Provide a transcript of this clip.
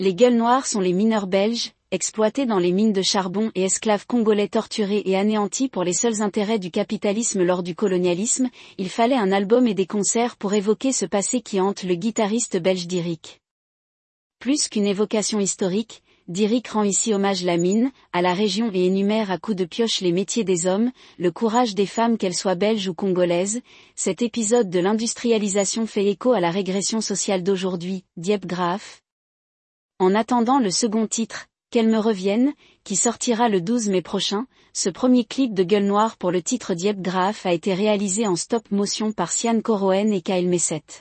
Les gueules noires sont les mineurs belges, exploités dans les mines de charbon et esclaves congolais torturés et anéantis pour les seuls intérêts du capitalisme lors du colonialisme. Il fallait un album et des concerts pour évoquer ce passé qui hante le guitariste belge Dirick. Plus qu'une évocation historique, Dirick rend ici hommage la mine, à la région et énumère à coups de pioche les métiers des hommes, le courage des femmes qu'elles soient belges ou congolaises. Cet épisode de l'industrialisation fait écho à la régression sociale d'aujourd'hui, Diep Graaf. En attendant le second titre, Qu'elle me revienne, qui sortira le 12 mai prochain, ce premier clip de Gueule Noire pour le titre Diep Graaf a été réalisé en stop motion par Sian Koroen et Kyle Messet.